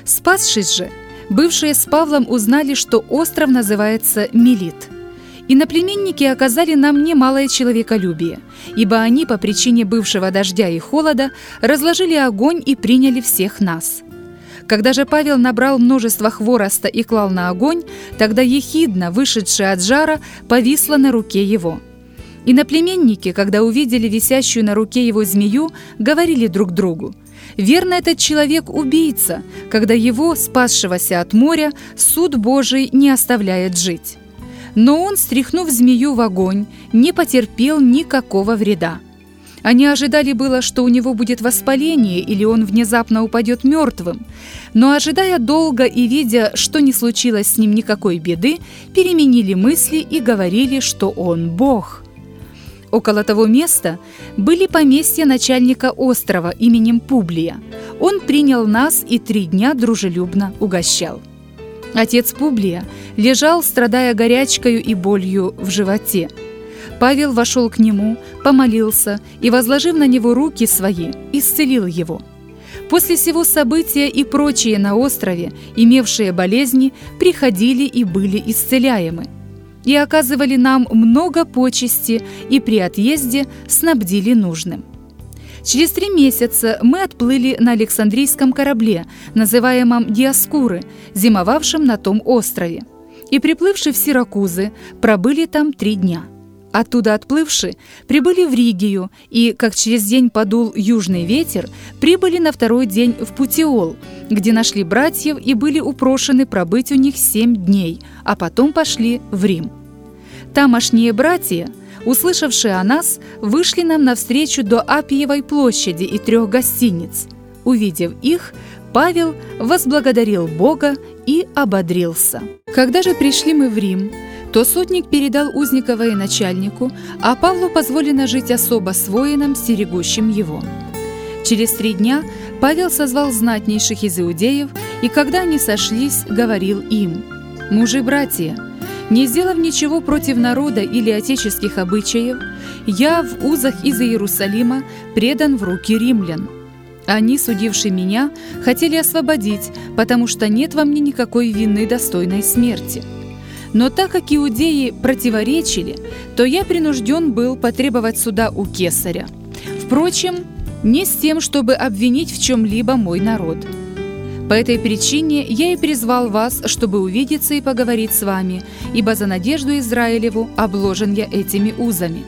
Спасшись же, бывшие с Павлом узнали, что остров называется Милит. Иноплеменники оказали нам немалое человеколюбие, ибо они по причине бывшего дождя и холода разложили огонь и приняли всех нас. Когда же Павел набрал множество хвороста и клал на огонь, тогда ехидна, вышедшая от жара, повисла на руке его. Иноплеменники, когда увидели висящую на руке его змею, говорили друг другу: «Верно, этот человек убийца, когда его, спасшегося от моря, суд Божий не оставляет жить». Но он, стряхнув змею в огонь, не потерпел никакого вреда. Они ожидали было, что у него будет воспаление или он внезапно упадет мертвым, но, ожидая долго и видя, что не случилось с ним никакой беды, переменили мысли и говорили, что он Бог. Около того места были поместья начальника острова именем Публия. Он принял нас и 3 дня дружелюбно угощал. Отец Публия лежал, страдая горячкою и болью в животе. Павел вошел к нему, помолился и, возложив на него руки свои, исцелил его. После сего события и прочие на острове, имевшие болезни, приходили и были исцеляемы. И оказывали нам много почести, и при отъезде снабдили нужным. Через 3 месяца мы отплыли на Александрийском корабле, называемом Диоскуры, зимовавшем на том острове. И, приплывши в Сиракузы, пробыли там 3 дня. Оттуда отплывши, прибыли в Ригию, и, как через день подул южный ветер, прибыли на 2-й день в Путиол, где нашли братьев и были упрошены пробыть у них 7 дней, а потом пошли в Рим. Тамошние братья, услышавшие о нас, вышли нам навстречу до Аппиевой площади и 3 гостиниц. Увидев их, Павел возблагодарил Бога и ободрился. Когда же пришли мы в Рим, то сотник передал узника военачальнику, а Павлу позволено жить особо с воином, стерегущим его. Через 3 дня Павел созвал знатнейших из иудеев, и когда они сошлись, говорил им: «Мужи-братья, не сделав ничего против народа или отеческих обычаев, я в узах из Иерусалима предан в руки римлян. Они, судившие меня, хотели освободить, потому что нет во мне никакой вины, достойной смерти. Но так как иудеи противоречили, то я принужден был потребовать суда у кесаря. Впрочем, не с тем, чтобы обвинить в чем-либо мой народ. По этой причине я и призвал вас, чтобы увидеться и поговорить с вами, ибо за надежду Израилеву обложен я этими узами».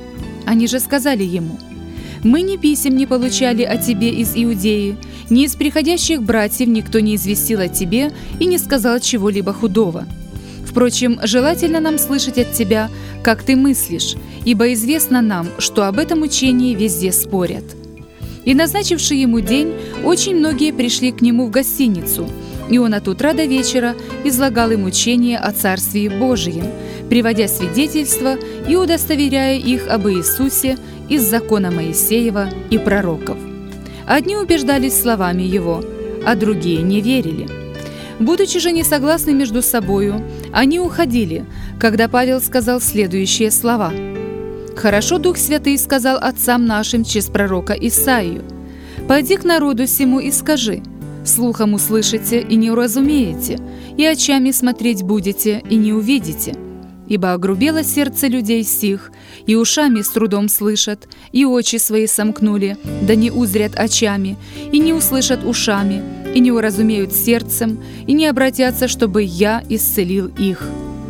Они же сказали ему: «Мы ни писем не получали о тебе из Иудеи, ни из приходящих братьев никто не известил о тебе и не сказал чего-либо худого. Впрочем, желательно нам слышать от тебя, как ты мыслишь, ибо известно нам, что об этом учении везде спорят». И, назначивший ему день, очень многие пришли к нему в гостиницу, и он от утра до вечера излагал им учение о Царствии Божием, приводя свидетельства и удостоверяя их об Иисусе из закона Моисеева и пророков. Одни убеждались словами его, а другие не верили. Будучи же не согласны между собою, они уходили, когда Павел сказал следующие слова: «Хорошо Дух Святый сказал отцам нашим через пророка Исаию: пойди к народу сему и скажи: слухом услышите и не уразумеете, и очами смотреть будете и не увидите. Ибо огрубело сердце людей сих, и ушами с трудом слышат, и очи свои сомкнули, да не узрят очами, и не услышат ушами, и не уразумеют сердцем, и не обратятся, чтобы я исцелил их.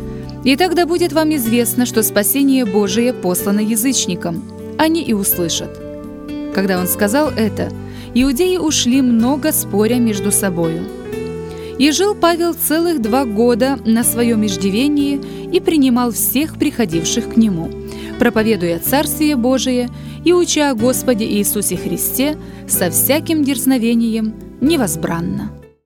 И тогда будет вам известно, что спасение Божие послано язычникам. Они и услышат». Когда он сказал это, иудеи ушли, много споря между собою. И жил Павел целых 2 года на своем иждивении и принимал всех приходивших к нему, проповедуя Царствие Божие и уча о Господе Иисусе Христе со всяким дерзновением невозбранно.